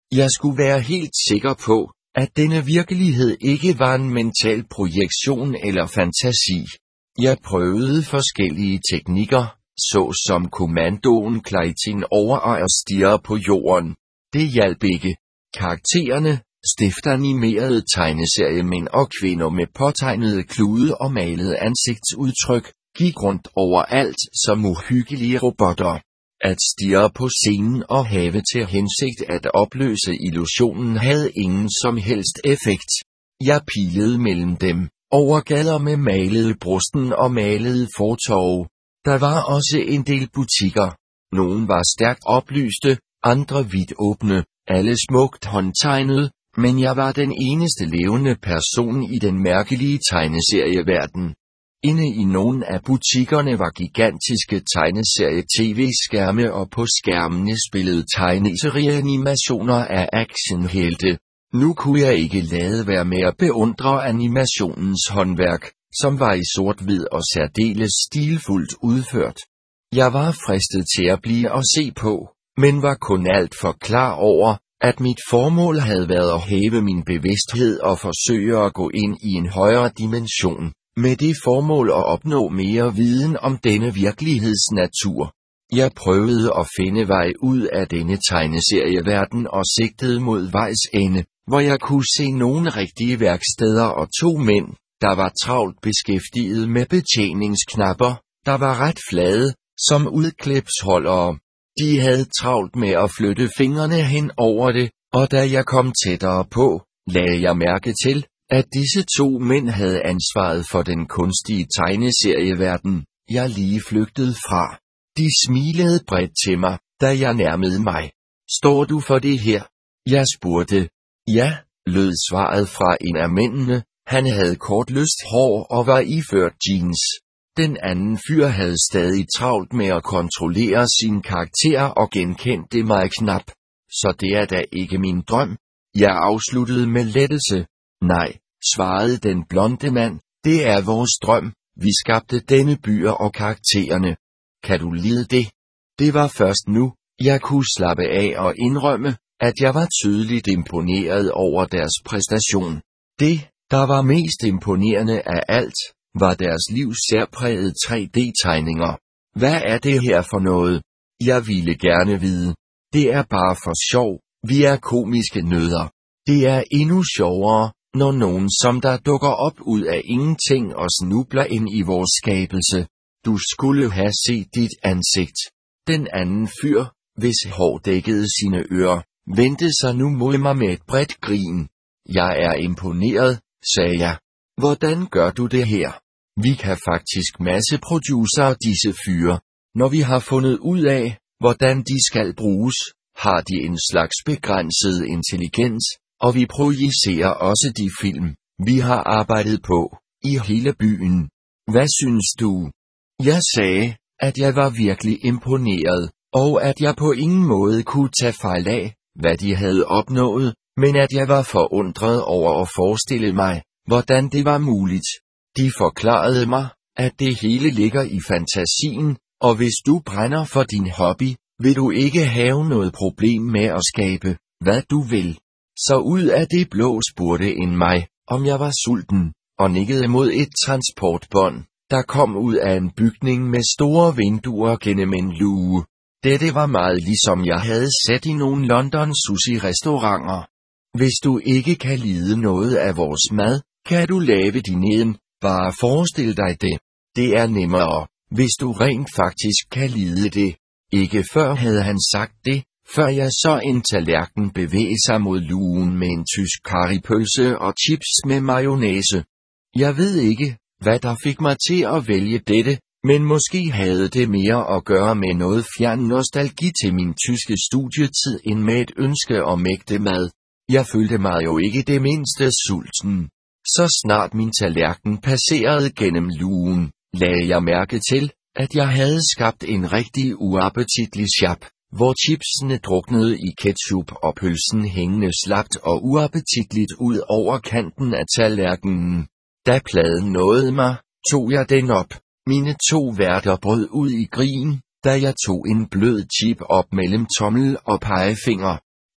Jeg skulle være helt sikker på, at denne virkelighed ikke var en mental projektion eller fantasi. Jeg prøvede forskellige teknikker, såsom kommandoen Kleitin over at stirre på jorden. Det hjalp ikke. Karaktererne, stift animerede tegneseriemænd og kvinder med påtegnede klude og malede ansigtsudtryk, gik rundt overalt som uhyggelige robotter. At stirre på scenen og have til hensigt at opløse illusionen havde ingen som helst effekt. Jeg pilede mellem dem, over gader med malede brusten og malede fortove. Der var også en del butikker. Nogle var stærkt oplyste, andre vidt åbne, alle smukt håndtegnet, men jeg var den eneste levende person i den mærkelige tegneserieverden. Inde i nogle af butikkerne var gigantiske tegneserie-tv-skærme, og på skærmene spillede tegneserieanimationer af actionhelte. Nu kunne jeg ikke lade være med at beundre animationens håndværk, som var i sort-hvid og særdeles stilfuldt udført. Jeg var fristet til at blive og se på, men var kun alt for klar over, at mit formål havde været at hæve min bevidsthed og forsøge at gå ind i en højere dimension, med det formål at opnå mere viden om denne virkeligheds natur. Jeg prøvede at finde vej ud af denne tegneserieverden og sigtede mod vejs ende, hvor jeg kunne se nogle rigtige værksteder og 2 mænd, der var travlt beskæftiget med betjeningsknapper, der var ret flade, som udklipsholdere. De havde travlt med at flytte fingrene hen over det, og da jeg kom tættere på, lagde jeg mærke til, at disse 2 mænd havde ansvaret for den kunstige tegneserieverden, jeg lige flygtede fra. De smilede bredt til mig, da jeg nærmede mig. Står du for det her? Jeg spurgte. Ja, lød svaret fra en af mændene. Han havde kort lyst hår og var iført jeans. Den anden fyr havde stadig travlt med at kontrollere sin karakter og genkendte mig knap. Så det er da ikke min drøm. Jeg afsluttede med lettelse. Nej, svarede den blonde mand, det er vores drøm. Vi skabte denne byer og karaktererne. Kan du lide det? Det var først nu, jeg kunne slappe af og indrømme, at jeg var tydeligt imponeret over deres præstation. Det, der var mest imponerende af alt, var deres livs særprægede 3D-tegninger. Hvad er det her for noget? Jeg ville gerne vide. Det er bare for sjov, vi er komiske nødder. Det er endnu sjovere, når nogen som der dukker op ud af ingenting og snubler ind i vores skabelse. Du skulle have set dit ansigt. Den anden fyr, hvis hår dækkede sine ører, vendte sig nu mod mig med et bredt grin. Jeg er imponeret, sagde jeg. Hvordan gør du det her? Vi kan faktisk masseproducere disse fyre. Når vi har fundet ud af, hvordan de skal bruges, har de en slags begrænset intelligens, og vi projicerer også de film, vi har arbejdet på, i hele byen. Hvad synes du? Jeg sagde, at jeg var virkelig imponeret, og at jeg på ingen måde kunne tage fejl af, hvad de havde opnået, men at jeg var forundret over at forestille mig, hvordan det var muligt. De forklarede mig, at det hele ligger i fantasien, og hvis du brænder for din hobby, vil du ikke have noget problem med at skabe, hvad du vil. Så ud af det blå spurgte en mig, om jeg var sulten, og nikkede mod et transportbånd, der kom ud af en bygning med store vinduer gennem en luge. Dette var meget ligesom jeg havde set i nogle London sushi-restauranter. Hvis du ikke kan lide noget af vores mad, kan du lave din egen, bare forestil dig det. Det er nemmere, hvis du rent faktisk kan lide det. Ikke før havde han sagt det, før jeg så en tallerken bevæge sig mod lugen med en tysk karrypølse og chips med mayonnaise. Jeg ved ikke, hvad der fik mig til at vælge dette, men måske havde det mere at gøre med noget fjern nostalgi til min tyske studietid end med et ønske om ægte mad. Jeg følte mig jo ikke det mindste sulten. Så snart min tallerken passerede gennem lugen, lagde jeg mærke til, at jeg havde skabt en rigtig uappetitlig sjap, hvor chipsene druknede i ketchup og pølsen hængende slapt og uappetitligt ud over kanten af tallerkenen. Da pladen nåede mig, tog jeg den op. Mine 2 værter brød ud i grin, da jeg tog en blød chip op mellem tommel og pegefinger.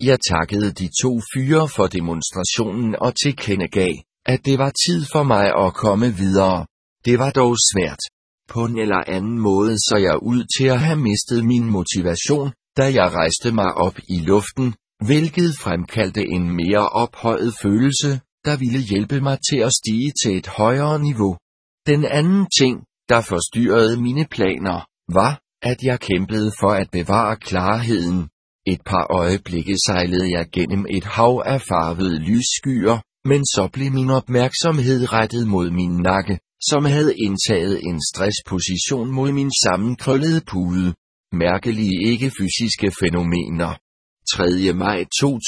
Jeg takkede de 2 fyre for demonstrationen og tilkendegav, at det var tid for mig at komme videre. Det var dog svært. På en eller anden måde så jeg ud til at have mistet min motivation, da jeg rejste mig op i luften, hvilket fremkaldte en mere ophøjet følelse, der ville hjælpe mig til at stige til et højere niveau. Den anden ting, der forstyrrede mine planer, var, at jeg kæmpede for at bevare klarheden. Et par øjeblikke sejlede jeg gennem et hav af farvede lysskyer, men så blev min opmærksomhed rettet mod min nakke, som havde indtaget en stressposition mod min sammenkrøllede pude. Mærkelige ikke-fysiske fænomener. 3. maj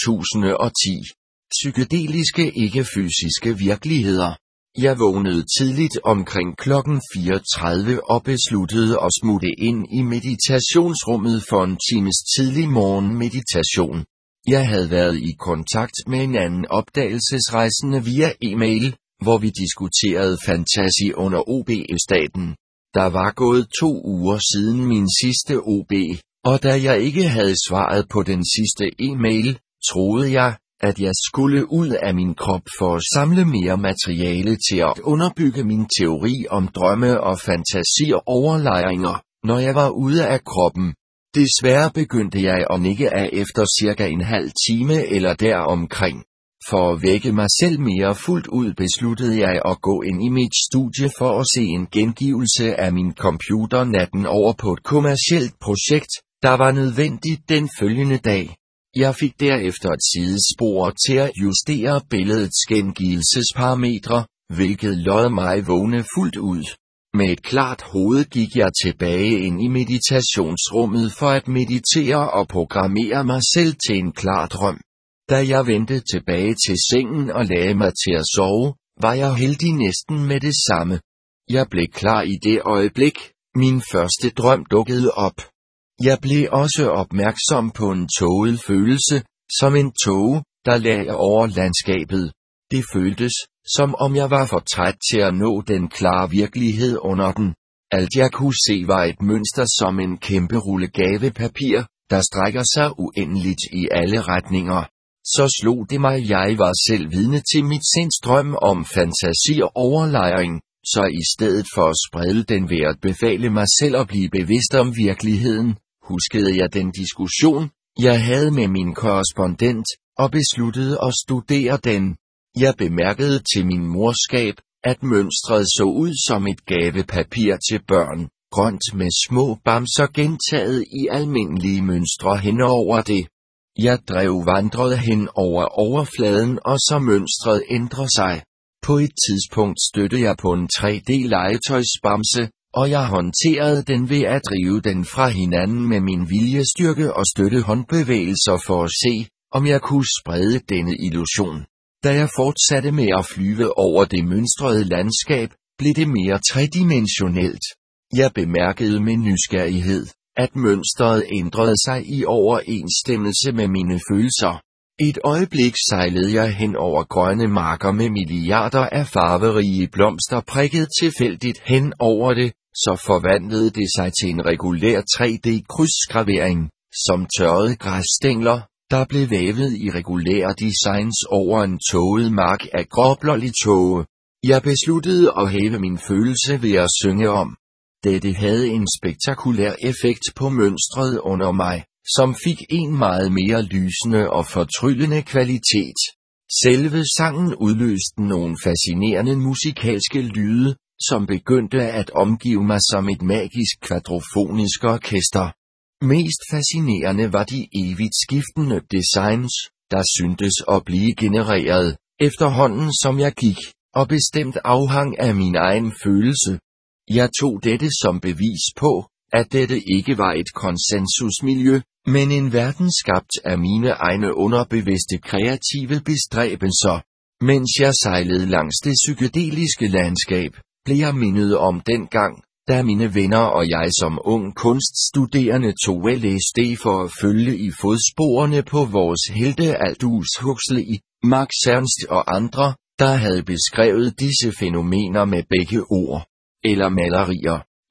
2010. Psykedeliske ikke-fysiske virkeligheder. Jeg vågnede tidligt omkring klokken 4:30 og besluttede at smutte ind i meditationsrummet for en times tidlig morgenmeditation. Jeg havde været i kontakt med en anden opdagelsesrejsende via e-mail, hvor vi diskuterede fantasi under OB-staten. Der var gået 2 uger siden min sidste OB, og da jeg ikke havde svaret på den sidste e-mail, troede jeg, at jeg skulle ud af min krop for at samle mere materiale til at underbygge min teori om drømme og fantasi-overlejringer, når jeg var ude af kroppen. Desværre begyndte jeg at nikke af efter cirka en halv time eller deromkring. For at vække mig selv mere fuldt ud besluttede jeg at gå ind i mit studie for at se en gengivelse af min computer natten over på et kommercielt projekt, der var nødvendigt den følgende dag. Jeg fik derefter et sidespor til at justere billedets gengivelsesparametre, hvilket lod mig vågne fuldt ud. Med et klart hoved gik jeg tilbage ind i meditationsrummet for at meditere og programmere mig selv til en klar drøm. Da jeg vendte tilbage til sengen og lagde mig til at sove, var jeg heldig næsten med det samme. Jeg blev klar i det øjeblik, min første drøm dukkede op. Jeg blev også opmærksom på en tåget følelse, som en tåge, der lag over landskabet. Det føltes, som om jeg var for træt til at nå den klare virkelighed under den. Alt jeg kunne se var et mønster som en kæmpe rulle gavepapir, der strækker sig uendeligt i alle retninger. Så slog det mig, jeg var selv vidne til mit sinds drøm om fantasi og overlejring, så i stedet for at sprede den ved at befale mig selv at blive bevidst om virkeligheden, huskede jeg den diskussion, jeg havde med min korrespondent, og besluttede at studere den. Jeg bemærkede til min morskab, at mønstret så ud som et gavepapir til børn, grønt med små bamser gentaget i almindelige mønstre henover det. Jeg vandrede hen over overfladen, og så mønstret ændrede sig. På et tidspunkt stødte jeg på en 3D-legetøjsbamse, og jeg håndterede den ved at drive den fra hinanden med min viljestyrke og støtte håndbevægelser for at se, om jeg kunne sprede denne illusion. Da jeg fortsatte med at flyve over det mønstrede landskab, blev det mere tredimensionelt. Jeg bemærkede med nysgerrighed, at mønstret ændrede sig i overensstemmelse med mine følelser. Et øjeblik sejlede jeg hen over grønne marker med milliarder af farverige blomster prikket tilfældigt hen over det, så forvandlede det sig til en regulær 3D-krydsgravering, som tørrede græsstængler, der blev vævet i regulære designs over en tåget mark af gråblålig tåge. Jeg besluttede at hæve min følelse ved at synge om. Dette havde en spektakulær effekt på mønstret under mig, som fik en meget mere lysende og fortryllende kvalitet. Selve sangen udløste nogle fascinerende musikalske lyde, som begyndte at omgive mig som et magisk kvadrofonisk orkester. Mest fascinerende var de evigt skiftende designs, der syntes at blive genereret, efterhånden som jeg gik, og bestemt afhang af min egen følelse. Jeg tog dette som bevis på, at dette ikke var et konsensusmiljø, men en verden skabt af mine egne underbevidste kreative bestræbelser. Mens jeg sejlede langs det psykedeliske landskab, blev jeg mindet om den gang, da mine venner og jeg som ung kunststuderende tog LSD for at følge i fodsporene på vores helte Aldous Huxley, Max Ernst og andre, der havde beskrevet disse fænomener med begge ord, eller malerier.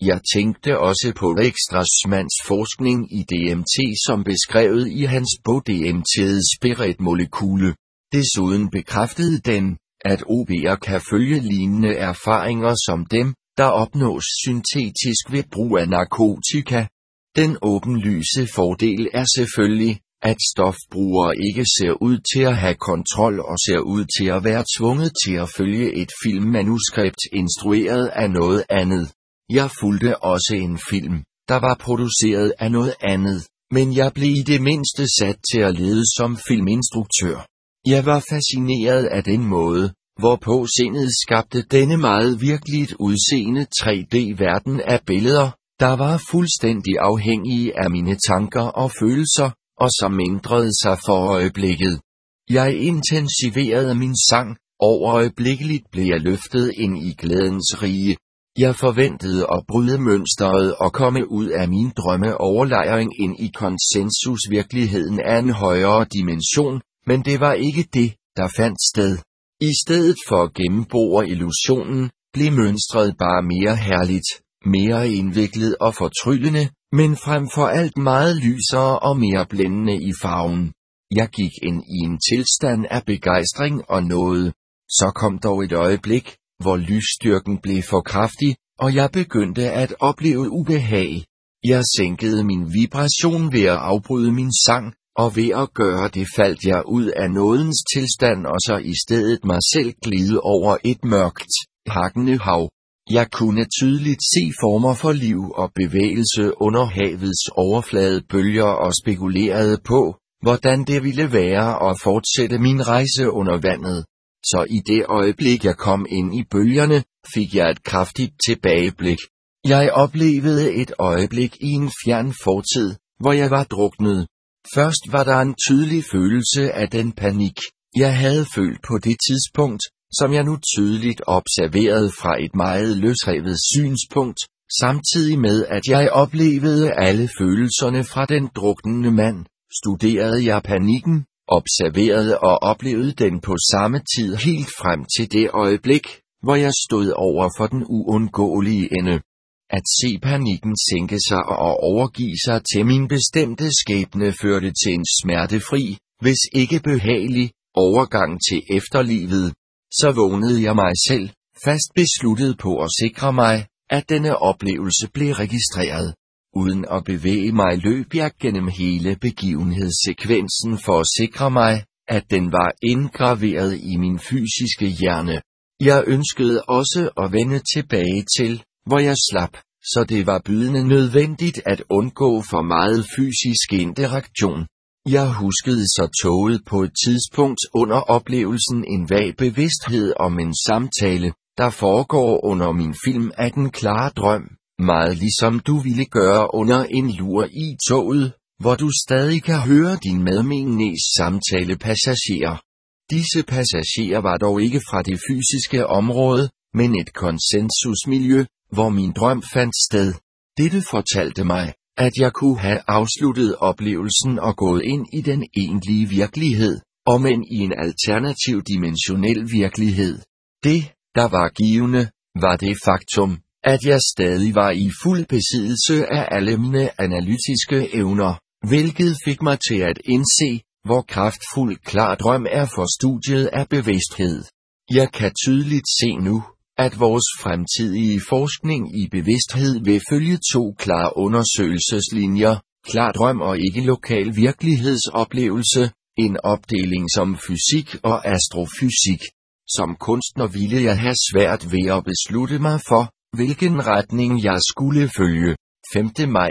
Jeg tænkte også på Ekstrasmanns forskning i DMT som beskrevet i hans bog DMT's spiritmolekule. Desuden bekræftede den, at OB'er kan følge lignende erfaringer som dem, der opnås syntetisk ved brug af narkotika. Den åbenlyse fordel er selvfølgelig, at stofbrugere ikke ser ud til at have kontrol og ser ud til at være tvunget til at følge et filmmanuskript instrueret af noget andet. Jeg fulgte også en film, der var produceret af noget andet, men jeg blev i det mindste sat til at lede som filminstruktør. Jeg var fascineret af den måde, hvorpå sindet skabte denne meget virkeligt udseende 3D-verden af billeder, der var fuldstændig afhængige af mine tanker og følelser, og som ændrede sig for øjeblikket. Jeg intensiverede min sang, og øjeblikkeligt blev jeg løftet ind i glædens rige. Jeg forventede at bryde mønstret og komme ud af min drømmeoverlejring ind i konsensusvirkeligheden af en højere dimension, men det var ikke det, der fandt sted. I stedet for at gennembore illusionen, blev mønstret bare mere herligt, mere indviklet og fortryllende, men frem for alt meget lysere og mere blændende i farven. Jeg gik ind i en tilstand af begejstring og nåde. Så kom dog et øjeblik, hvor lysstyrken blev for kraftig, og jeg begyndte at opleve ubehag. Jeg sænkede min vibration ved at afbryde min sang, og ved at gøre det faldt jeg ud af nådens tilstand og så i stedet mig selv glide over et mørkt, hakkende hav. Jeg kunne tydeligt se former for liv og bevægelse under havets overfladebølger og spekulerede på, hvordan det ville være at fortsætte min rejse under vandet. Så i det øjeblik jeg kom ind i bølgerne, fik jeg et kraftigt tilbageblik. Jeg oplevede et øjeblik i en fjern fortid, hvor jeg var druknet. Først var der en tydelig følelse af den panik, jeg havde følt på det tidspunkt, som jeg nu tydeligt observerede fra et meget løsrevet synspunkt, samtidig med at jeg oplevede alle følelserne fra den druknende mand, studerede jeg panikken, observerede og oplevede den på samme tid helt frem til det øjeblik, hvor jeg stod over for den uundgåelige ende. At se panikken sænke sig og overgive sig til min bestemte skæbne førte til en smertefri, hvis ikke behagelig, overgang til efterlivet. Så vågnede jeg mig selv, fast besluttet på at sikre mig, at denne oplevelse blev registreret. Uden at bevæge mig løb jeg gennem hele begivenhedssekvensen for at sikre mig, at den var indgraveret i min fysiske hjerne. Jeg ønskede også at vende tilbage til, hvor jeg slap, så det var bydende nødvendigt at undgå for meget fysisk interaktion. Jeg huskede så toget på et tidspunkt under oplevelsen en vag bevidsthed om en samtale, der foregår under min film af den klare drøm, meget ligesom du ville gøre under en lur i toget, hvor du stadig kan høre din medmenneges samtalepassagerer. Disse passagerer var dog ikke fra det fysiske område, men et konsensusmiljø, hvor min drøm fandt sted. Dette fortalte mig, at jeg kunne have afsluttet oplevelsen og gået ind i den egentlige virkelighed, om end i en alternativ dimensionel virkelighed. Det, der var givende, var det faktum, at jeg stadig var i fuld besiddelse af alle mine analytiske evner, hvilket fik mig til at indse, hvor kraftfuld klar drøm er for studiet af bevidsthed. Jeg kan tydeligt se nu, at vores fremtidige forskning i bevidsthed vil følge to klare undersøgelseslinjer, klar drøm og ikke lokal virkelighedsoplevelse, en opdeling som fysik og astrofysik. Som kunstner ville jeg have svært ved at beslutte mig for, hvilken retning jeg skulle følge. 5. maj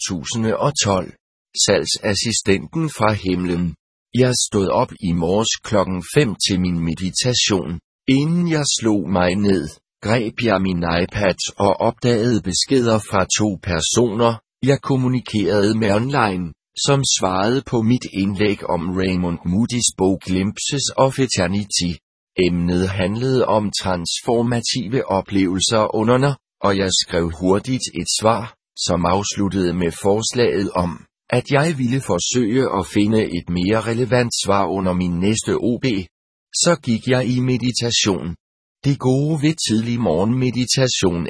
2012. Salgsassistenten fra himlen. Jeg stod op i morges klokken 5 til min meditation. Inden jeg slog mig ned, greb jeg min iPad og opdagede beskeder fra 2 personer, jeg kommunikerede med online, som svarede på mit indlæg om Raymond Moody's bog Glimpses of Eternity. Emnet handlede om transformative oplevelser underner, og jeg skrev hurtigt et svar, som afsluttede med forslaget om, at jeg ville forsøge at finde et mere relevant svar under min næste OB. Så gik jeg i meditation. Det gode ved tidlig morgenmeditation er,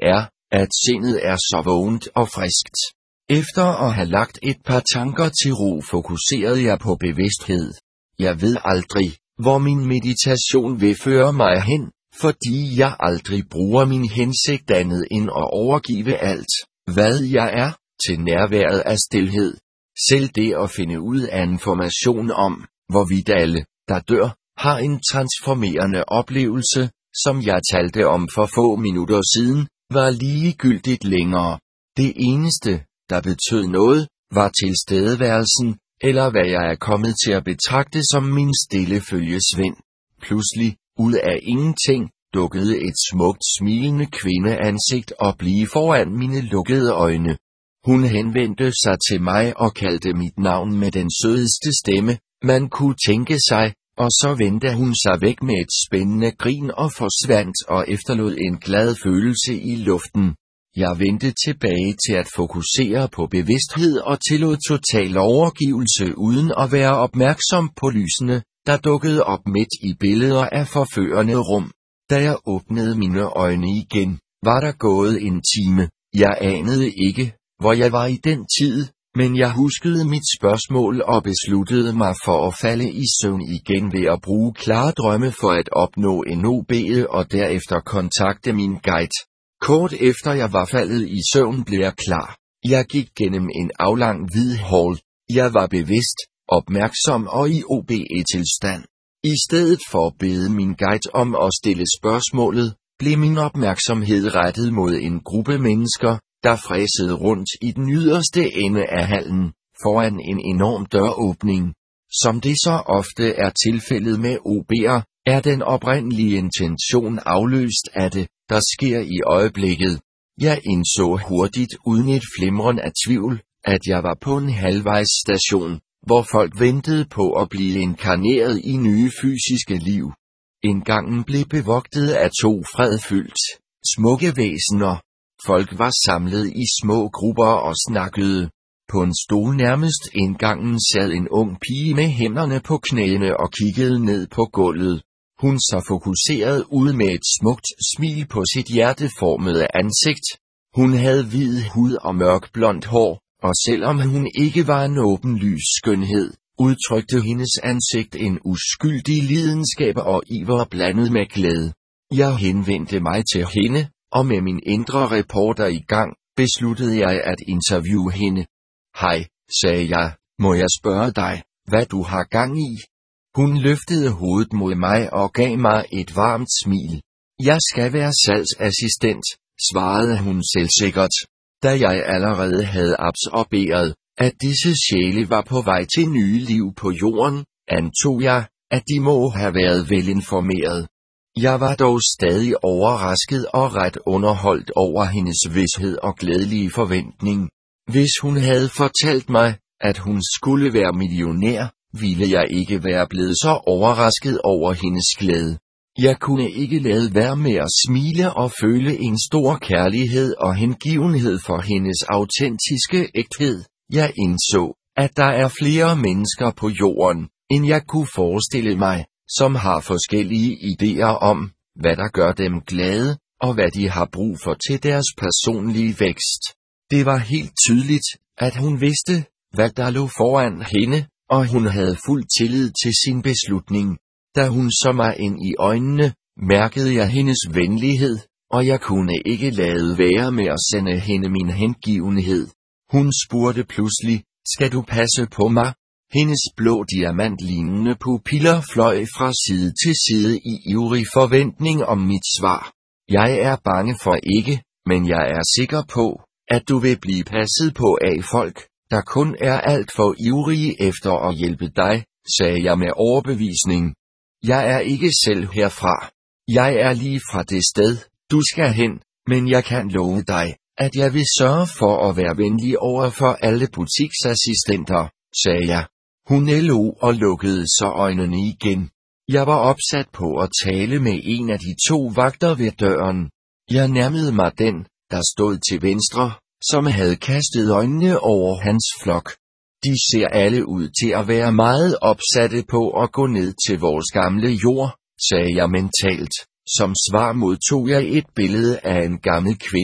at sindet er så vågent og friskt. Efter at have lagt et par tanker til ro, fokuserede jeg på bevidsthed. Jeg ved aldrig, hvor min meditation vil føre mig hen, fordi jeg aldrig bruger min hensigt andet end at overgive alt, hvad jeg er, til nærværet af stilhed. Selv det at finde ud af information om, hvorvidt alle, der dør, har en transformerende oplevelse, som jeg talte om for få minutter siden, var ligegyldigt længere. Det eneste, der betød noget, var tilstedeværelsen, eller hvad jeg er kommet til at betragte som min stille følgesvend. Pludselig, ud af ingenting, dukkede et smukt smilende kvindeansigt op lige foran mine lukkede øjne. Hun henvendte sig til mig og kaldte mit navn med den sødeste stemme, man kunne tænke sig, og så vendte hun sig væk med et spændende grin og forsvandt og efterlod en glad følelse i luften. Jeg vendte tilbage til at fokusere på bevidsthed og tillod total overgivelse uden at være opmærksom på lysene, der dukkede op midt i billeder af forførende rum. Da jeg åbnede mine øjne igen, var der gået en time. Jeg anede ikke, hvor jeg var i den tid, men jeg huskede mit spørgsmål og besluttede mig for at falde i søvn igen ved at bruge klare drømme for at opnå en OB og derefter kontakte min guide. Kort efter jeg var faldet i søvn blev jeg klar. Jeg gik gennem en aflang hvid hall. Jeg var bevidst, opmærksom og i OB-tilstand. I stedet for at bede min guide om at stille spørgsmålet, blev min opmærksomhed rettet mod en gruppe mennesker, der fræsede rundt i den yderste ende af hallen, foran en enorm døråbning. Som det så ofte er tilfældet med OB'er, er den oprindelige intention afløst af det, der sker i øjeblikket. Jeg indså hurtigt uden et flimren af tvivl, at jeg var på en halvvejsstation, hvor folk ventede på at blive inkarneret i nye fysiske liv. Indgangen blev bevogtet af 2 fredfyldt, smukke væsener. Folk var samlet i små grupper og snakkede. På en stol nærmest indgangen sad en ung pige med hænderne på knæene og kiggede ned på gulvet. Hun så fokuseret ud med et smukt smil på sit hjerteformede ansigt. Hun havde hvid hud og mørk blondt hår, og selvom hun ikke var en åbenlys skønhed, udtrykte hendes ansigt en uskyldig lidenskab og iver blandet med glæde. Jeg henvendte mig til hende, og med min indre reporter i gang, besluttede jeg at interviewe hende. Hej, sagde jeg, må jeg spørge dig, hvad du har gang i? Hun løftede hovedet mod mig og gav mig et varmt smil. Jeg skal være salgsassistent, svarede hun selvsikkert. Da jeg allerede havde absorberet, at disse sjæle var på vej til nye liv på jorden, antog jeg, at de må have været velinformeret. Jeg var dog stadig overrasket og ret underholdt over hendes vished og glædelige forventning. Hvis hun havde fortalt mig, at hun skulle være millionær, ville jeg ikke være blevet så overrasket over hendes glæde. Jeg kunne ikke lade være med at smile og føle en stor kærlighed og hengivenhed for hendes autentiske ægthed. Jeg indså, at der er flere mennesker på jorden, end jeg kunne forestille mig, som har forskellige idéer om, hvad der gør dem glade, og hvad de har brug for til deres personlige vækst. Det var helt tydeligt, at hun vidste, hvad der lå foran hende, og hun havde fuld tillid til sin beslutning. Da hun så mig ind i øjnene, mærkede jeg hendes venlighed, og jeg kunne ikke lade være med at sende hende min hengivenhed. Hun spurgte pludselig, skal du passe på mig? Hendes blå diamantlignende pupiller fløj fra side til side i ivrig forventning om mit svar. Jeg er bange for ikke, men jeg er sikker på, at du vil blive passet på af folk, der kun er alt for ivrige efter at hjælpe dig, sagde jeg med overbevisning. Jeg er ikke selv herfra. Jeg er lige fra det sted, du skal hen, men jeg kan love dig, at jeg vil sørge for at være venlig over for alle butiksassistenter, sagde jeg. Hun lo og lukkede så øjnene igen. Jeg var opsat på at tale med en af de 2 vagter ved døren. Jeg nærmede mig den, der stod til venstre, som havde kastet øjnene over hans flok. De ser alle ud til at være meget opsatte på at gå ned til vores gamle jord, sagde jeg mentalt. Som svar modtog jeg et billede af en gammel kvinde,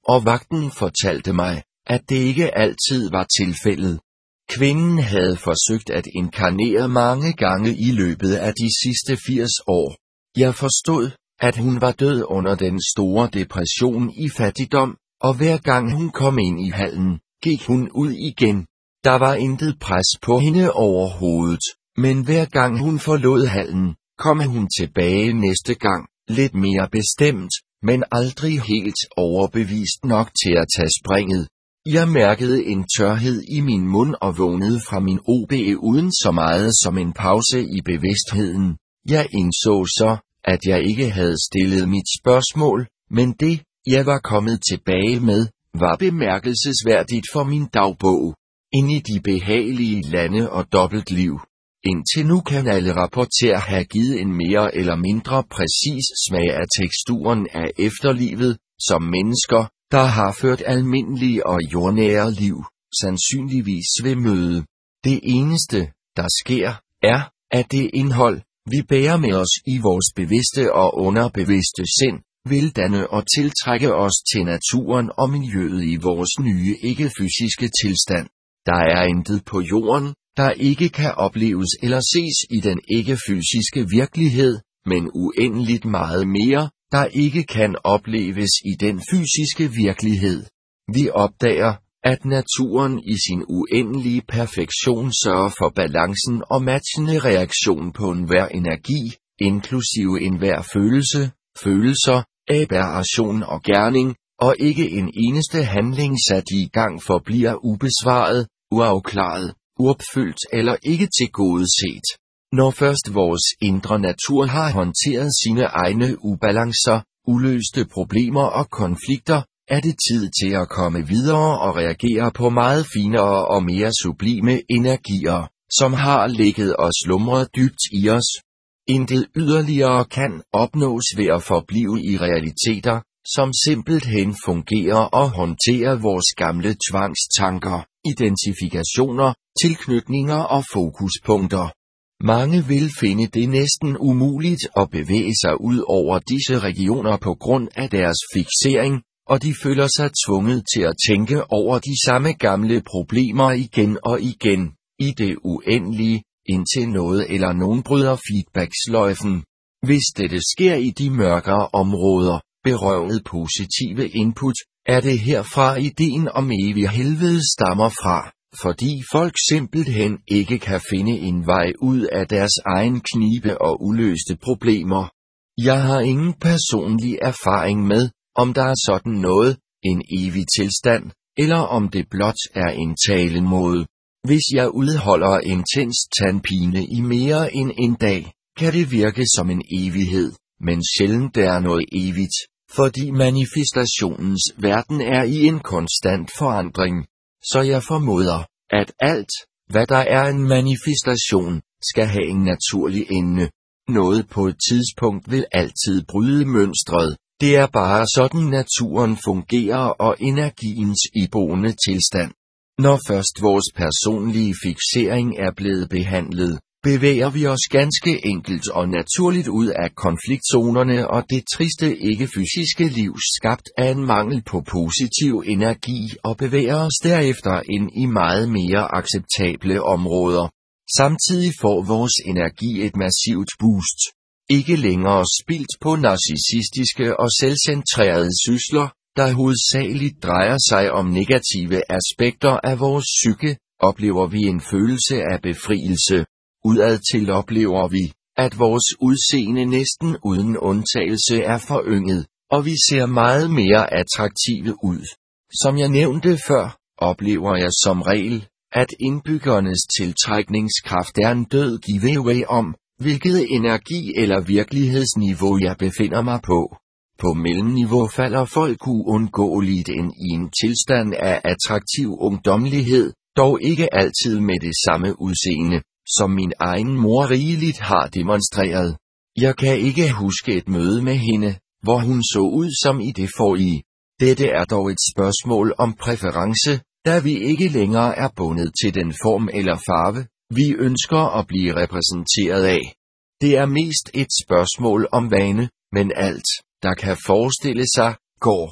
og vagten fortalte mig, at det ikke altid var tilfældet. Kvinden havde forsøgt at inkarnere mange gange i løbet af de sidste 80 år. Jeg forstod, at hun var død under den store depression i fattigdom, og hver gang hun kom ind i hallen, gik hun ud igen. Der var intet pres på hende overhovedet, men hver gang hun forlod hallen, kom hun tilbage næste gang, lidt mere bestemt, men aldrig helt overbevist nok til at tage springet. Jeg mærkede en tørhed i min mund og vågnede fra min OBE uden så meget som en pause i bevidstheden. Jeg indså så, at jeg ikke havde stillet mit spørgsmål, men det, jeg var kommet tilbage med, var bemærkelsesværdigt for min dagbog. Ind i de behagelige lande og dobbeltliv. Indtil nu kan alle rapporter have givet en mere eller mindre præcis smag af teksturen af efterlivet, som mennesker, der har ført almindelige og jordnære liv, sandsynligvis vil møde. Det eneste, der sker, er, at det indhold, vi bærer med os i vores bevidste og underbevidste sind, vil danne og tiltrække os til naturen og miljøet i vores nye ikke-fysiske tilstand. Der er intet på jorden, der ikke kan opleves eller ses i den ikke-fysiske virkelighed, men uendeligt meget mere, der ikke kan opleves i den fysiske virkelighed. Vi opdager, at naturen i sin uendelige perfektion sørger for balancen og matchende reaktion på enhver energi, inklusive enhver følelse, følelser, aberration og gerning, og ikke en eneste handling sat i gang forbliver ubesvaret, uafklaret, uopfyldt eller ikke tilgodeset. Når først vores indre natur har håndteret sine egne ubalancer, uløste problemer og konflikter, er det tid til at komme videre og reagere på meget finere og mere sublime energier, som har ligget og slumret dybt i os. Intet yderligere kan opnås ved at forblive i realiteter, som simpelthen fungerer og håndterer vores gamle tvangstanker, identifikationer, tilknytninger og fokuspunkter. Mange vil finde det næsten umuligt at bevæge sig ud over disse regioner på grund af deres fiksering, og de føler sig tvunget til at tænke over de samme gamle problemer igen og igen, i det uendelige, indtil noget eller nogen bryder feedbacksløjfen. Hvis dette sker i de mørkere områder, berøvet positive input, er det herfra ideen om evig helvede stammer fra, fordi folk simpelthen ikke kan finde en vej ud af deres egen knibe og uløste problemer. Jeg har ingen personlig erfaring med, om der er sådan noget, en evig tilstand, eller om det blot er en talemåde. Hvis jeg udholder intens tandpine i mere end en dag, kan det virke som en evighed, men sjældent der er noget evigt, fordi manifestationens verden er i en konstant forandring. Så jeg formoder, at alt, hvad der er en manifestation, skal have en naturlig ende. Noget på et tidspunkt vil altid bryde mønstret. Det er bare sådan naturen fungerer og energiens iboende tilstand. Når først vores personlige fiksering er blevet behandlet, bevæger vi os ganske enkelt og naturligt ud af konfliktzonerne og det triste ikke-fysiske liv skabt af en mangel på positiv energi og bevæger os derefter ind i meget mere acceptable områder. Samtidig får vores energi et massivt boost. Ikke længere spildt på narcissistiske og selvcentrerede sysler, der hovedsageligt drejer sig om negative aspekter af vores psyke, oplever vi en følelse af befrielse. Udadtil oplever vi, at vores udseende næsten uden undtagelse er forynget, og vi ser meget mere attraktive ud. Som jeg nævnte før, oplever jeg som regel, at indbyggernes tiltrækningskraft er en død giveaway om, hvilket energi eller virkelighedsniveau jeg befinder mig på. På mellemniveau falder folk uundgåeligt ind i en tilstand af attraktiv ungdommelighed, dog ikke altid med det samme udseende, som min egen mor rigeligt har demonstreret. Jeg kan ikke huske et møde med hende, hvor hun så ud som i det forrige. Dette er dog et spørgsmål om præference, da vi ikke længere er bundet til den form eller farve, vi ønsker at blive repræsenteret af. Det er mest et spørgsmål om vane, men alt, der kan forestille sig, går.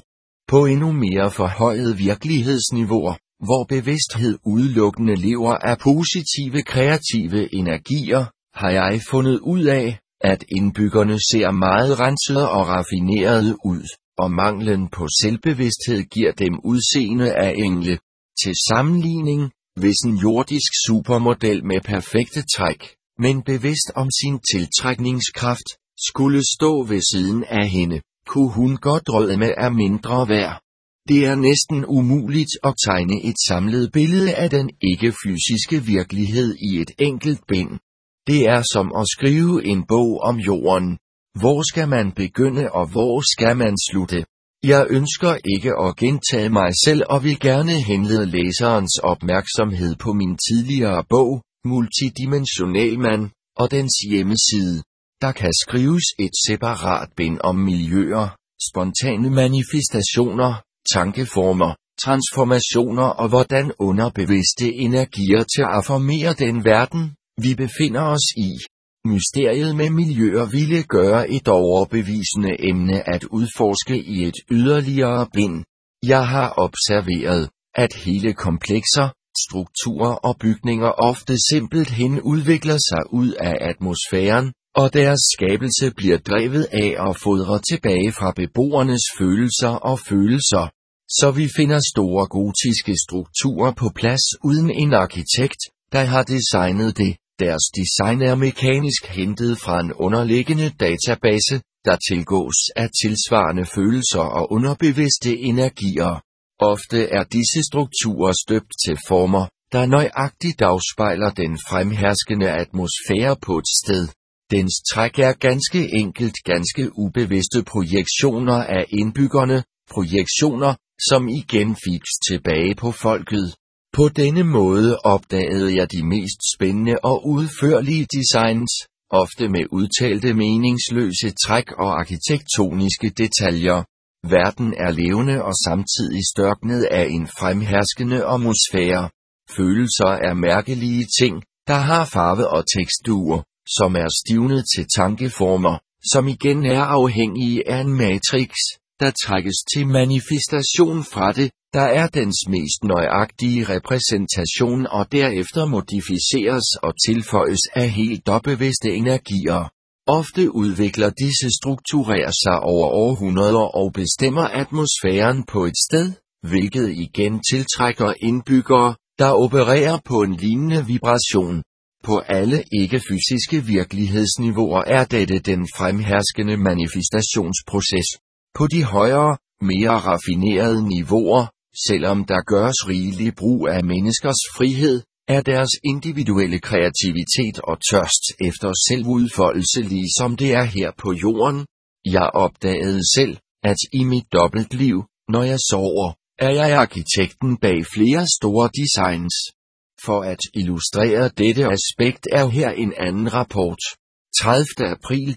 På endnu mere forhøjet virkelighedsniveauer, hvor bevidsthed udelukkende lever af positive kreative energier, har jeg fundet ud af, at indbyggerne ser meget rensede og raffinerede ud, og manglen på selvbevidsthed giver dem udseende af engle. Til sammenligning, hvis en jordisk supermodel med perfekte træk, men bevidst om sin tiltrækningskraft, skulle stå ved siden af hende, kunne hun godt rødme af mindre værd. Det er næsten umuligt at tegne et samlet billede af den ikke-fysiske virkelighed i et enkelt bind. Det er som at skrive en bog om jorden. Hvor skal man begynde og hvor skal man slutte? Jeg ønsker ikke at gentage mig selv og vil gerne henlede læserens opmærksomhed på min tidligere bog, Multidimensional Mand, og dens hjemmeside. Der kan skrives et separat bind om miljøer, spontane manifestationer, tankeformer, transformationer og hvordan underbevidste energier til at formere den verden, vi befinder os i. Mysteriet med miljøer ville gøre et overbevisende emne at udforske i et yderligere bind. Jeg har observeret, at hele komplekser, strukturer og bygninger ofte simpelthen udvikler sig ud af atmosfæren, og deres skabelse bliver drevet af og fodret tilbage fra beboernes følelser og følelser. Så vi finder store gotiske strukturer på plads uden en arkitekt, der har designet det. Deres design er mekanisk hentet fra en underliggende database, der tilgås af tilsvarende følelser og underbevidste energier. Ofte er disse strukturer støbt til former, der nøjagtigt afspejler den fremherskende atmosfære på et sted. Dens træk er ganske enkelt ganske ubevidste projektioner af indbyggerne, projektioner, som igen fik tilbage på folket. På denne måde opdagede jeg de mest spændende og udførlige designs, ofte med udtalte meningsløse træk og arkitektoniske detaljer. Verden er levende og samtidig størknet af en fremherskende atmosfære. Følelser er mærkelige ting, der har farve og tekstur, som er stivnet til tankeformer, som igen er afhængige af en matrix, der trækkes til manifestation fra det, der er dens mest nøjagtige repræsentation og derefter modificeres og tilføjes af helt dobbeltbevidste energier. Ofte udvikler disse strukturer sig over århundreder og bestemmer atmosfæren på et sted, hvilket igen tiltrækker indbyggere, der opererer på en lignende vibration. På alle ikke-fysiske virkelighedsniveauer er dette den fremherskende manifestationsproces. På de højere, mere raffinerede niveauer, selvom der gøres rigelig brug af menneskers frihed, er deres individuelle kreativitet og tørst efter selvudfoldelse ligesom det er her på jorden. Jeg opdagede selv, at i mit dobbeltliv, når jeg sover, er jeg arkitekten bag flere store designs. For at illustrere dette aspekt er her en anden rapport. 30. april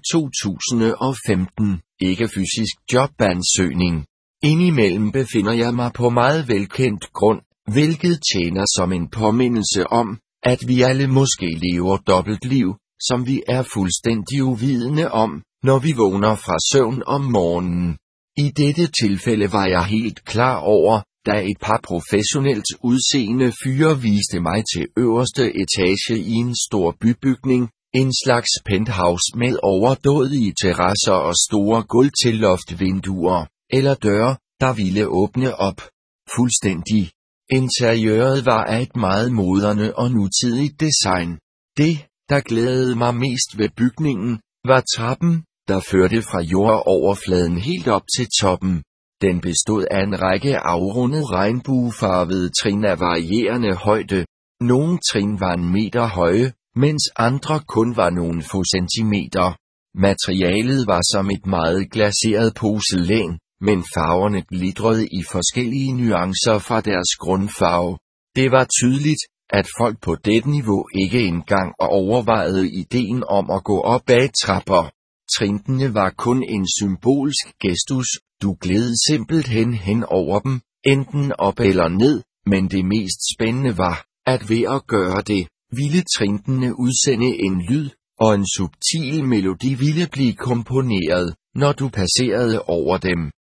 2015, ikke-fysisk jobansøgning. Indimellem befinder jeg mig på meget velkendt grund, hvilket tjener som en påmindelse om, at vi alle måske lever dobbeltliv, som vi er fuldstændig uvidende om, når vi vågner fra søvn om morgenen. I dette tilfælde var jeg helt klar over, da et par professionelt udseende fyre viste mig til øverste etage i en stor bybygning, en slags penthouse med overdådige terrasser og store gulvtilloftsvinduer, eller døre, der ville åbne op. Fuldstændig. Interiøret var af et meget moderne og nutidigt design. Det, der glædede mig mest ved bygningen, var trappen, der førte fra jordoverfladen helt op til toppen. Den bestod af en række afrundede regnbuefarvede trin af varierende højde. Nogle trin var 1 meter høje, mens andre kun var nogle få centimeter. Materialet var som et meget glaseret porcelæn, men farverne glitrede i forskellige nuancer fra deres grundfarve. Det var tydeligt, at folk på dette niveau ikke engang overvejede ideen om at gå op ad trapper. Trinene var kun en symbolsk gestus, du gled simpelthen hen over dem, enten op eller ned, men det mest spændende var, at ved at gøre det, ville trinene udsende en lyd, og en subtil melodi ville blive komponeret, når du passerede over dem.